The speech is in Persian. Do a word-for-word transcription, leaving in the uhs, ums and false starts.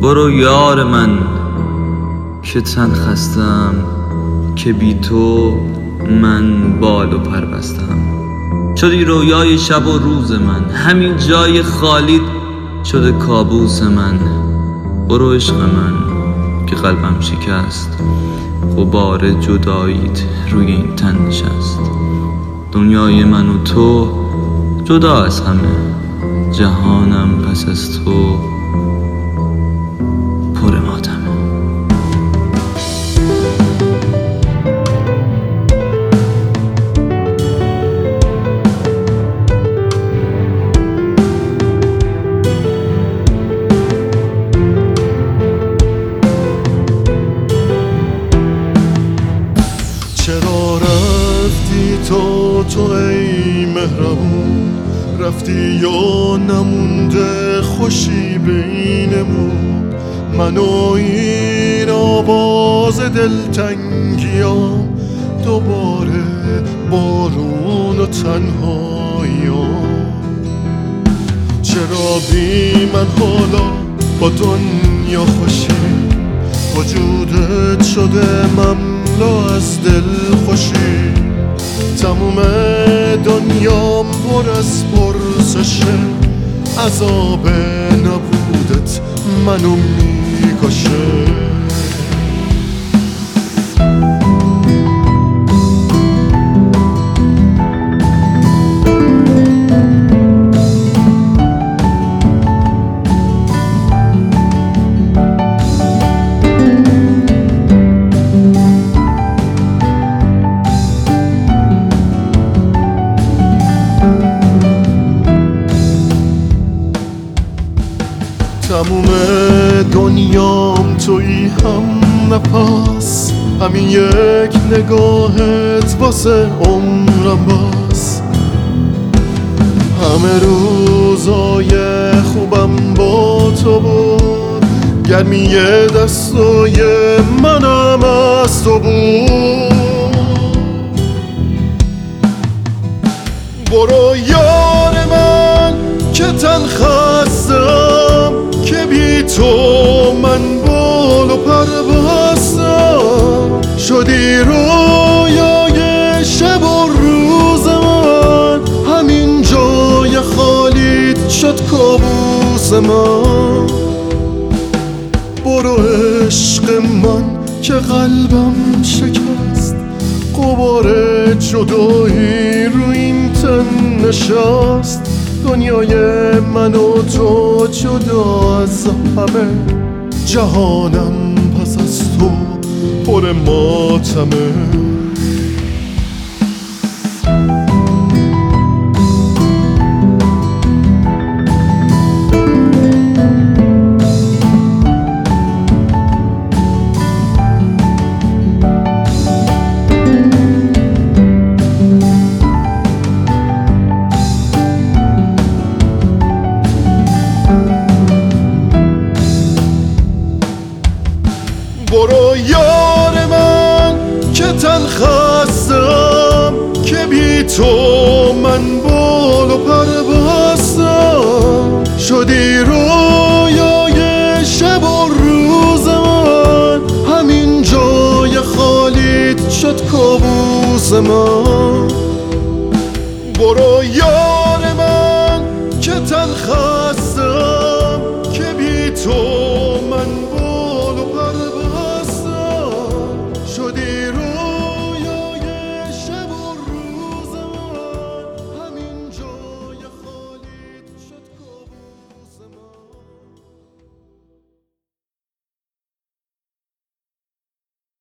برو یار من که تن خستم، که بی تو من بال و پر بستم. شدی رویای شب و روز من، همین جای خالیت شده کابوس من. برو عشق من که قلبم شکست، غبار جداییت روی این تن نشست. دنیای من و تو جدا از همه، جهانم پس از تو پر ماتمه. چرا رفتی تو تو ای مهربون، رفتی یا نمونده خوشی بینمون. من و این آواز دلتنگیام، دوباره بارون و تنهاییام. چرا بی من حالا با دنیا خوشی، وجودت شده مملو از دل خوشی. تموم دنیام پر از پرسشه، عذاب نبودت منو میکشه. تموم دنیام تویی هم نفس، همین یک نگاهت واسه عمرم بس. همه روزای خوبم با تو بود، گرمی دستای منم از تو بود. برو یار من که تن خستم، که بی تو من بال و پر بستم. شدی رویای شب و روز من، همین جای خالیت شد کابوس من. برو عشق من که قلبم شکست، غبار جدایی رو این تن نشست. دنیای من و تو جدا از همه، جهانم پس از تو پر ماتمه. برو یار من که تن خستم، که بی تو من بال و پر بستم. شدی رویای شب و روز من، همین جای خالیت شد کابوس من. برو یار